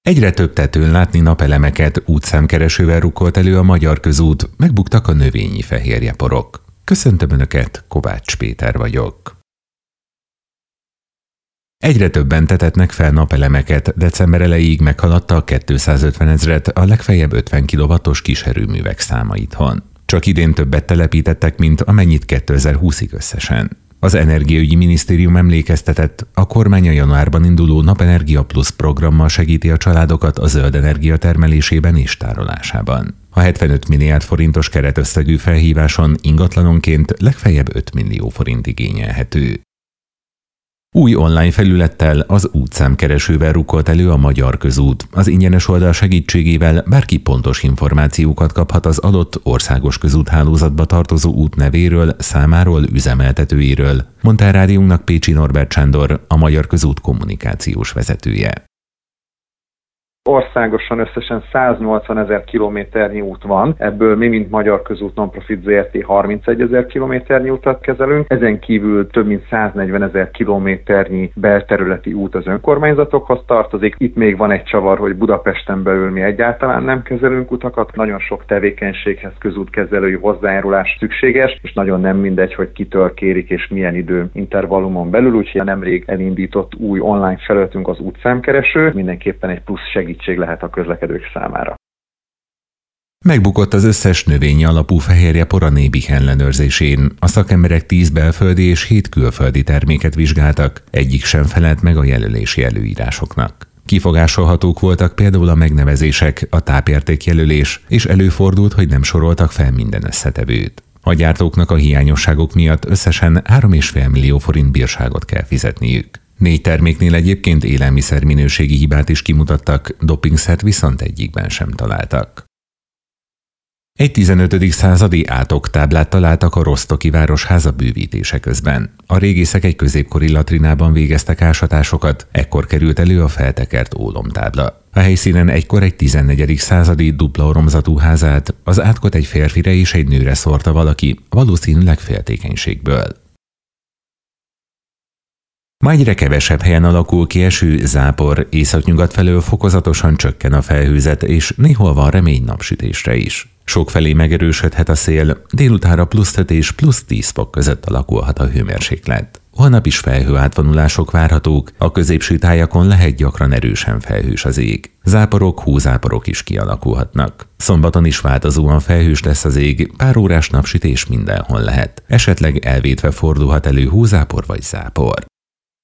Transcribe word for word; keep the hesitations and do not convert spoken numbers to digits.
Egyre több tetőn látni napelemeket útszámkeresővel rukkolt elő a Magyar Közút, megbuktak a növényi fehérjeporok. Köszöntöm Önöket, Kovács Péter vagyok. Egyre többen tetetnek fel napelemeket, december elejéig meghaladta a kétszázötven ezret a legfeljebb ötven kilowattos kiserőművek száma itthon. Csak idén többet telepítettek, mint amennyit kétezer-húszig összesen. Az Energiaügyi Minisztérium emlékeztetett, a kormány a januárban induló Napenergia Plusz programmal segíti a családokat a zöld energia termelésében és tárolásában. A hetvenöt milliárd forintos keretösszegű felhíváson ingatlanonként legfeljebb öt millió forint igényelhető. Új online felülettel, az útszámkeresővel rukkolt elő a Magyar Közút. Az ingyenes oldal segítségével bárki pontos információkat kaphat az adott országos közúthálózatba tartozó út nevéről, számáról, üzemeltetőjéről, mondta a rádiónknak Pécsi Norbert Sándor, a Magyar Közút kommunikációs vezetője. Országosan összesen száznyolcvanezer kilométernyi út van, ebből mi, mint Magyar Közút Nonprofit zé er té harmincegyezer kilométernyi utat kezelünk, ezen kívül több mint száznegyvenezer kilométernyi belterületi út az önkormányzatokhoz tartozik. Itt még van egy csavar, hogy Budapesten belül mi egyáltalán nem kezelünk utakat, nagyon sok tevékenységhez közútkezelői hozzájárulás szükséges, és nagyon nem mindegy, hogy kitől kérik és milyen idő intervallumon belül, úgyhogy nemrég elindított új online felületünk az útszámkereső, mindenképpen egy plusz segítség lehet a közlekedők számára. Megbukott az összes növényi alapú fehérjepor a Nébih ellenőrzésén. A szakemberek tíz belföldi és hét külföldi terméket vizsgáltak, egyik sem felelt meg a jelölési előírásoknak. Kifogásolhatók voltak például a megnevezések, a tápértékjelölés, és előfordult, hogy nem soroltak fel minden összetevőt. A gyártóknak a hiányosságok miatt összesen három egész öt millió forint bírságot kell fizetniük. Négy terméknél egyébként élelmiszer minőségi hibát is kimutattak, dopingszert viszont egyikben sem találtak. Egy tizenötödik századi átoktáblát találtak a rosztoki városháza bővítése közben. A régészek egy középkori latrinában végeztek ásatásokat, ekkor került elő a feltekert ólomtábla. A helyszínen egykor egy tizennegyedik századi dupla oromzatú házát, az átkot egy férfire és egy nőre szórta valaki, valószínűleg féltékenységből. Ma egyre kevesebb helyen alakul ki eső, zápor, északnyugat felől fokozatosan csökken a felhőzet, és néhol van remény napsütésre is. Sokfelé megerősödhet a szél, délutánra plusz öt és plusz tíz fok között alakulhat a hőmérséklet. Holnap is felhőátvonulások várhatók, a középső tájakon lehet gyakran erősen felhős az ég. Záporok, hózáporok is kialakulhatnak. Szombaton is változóan felhős lesz az ég, pár órás napsütés mindenhol lehet. Esetleg elvétve fordulhat elő hózápor vagy zápor.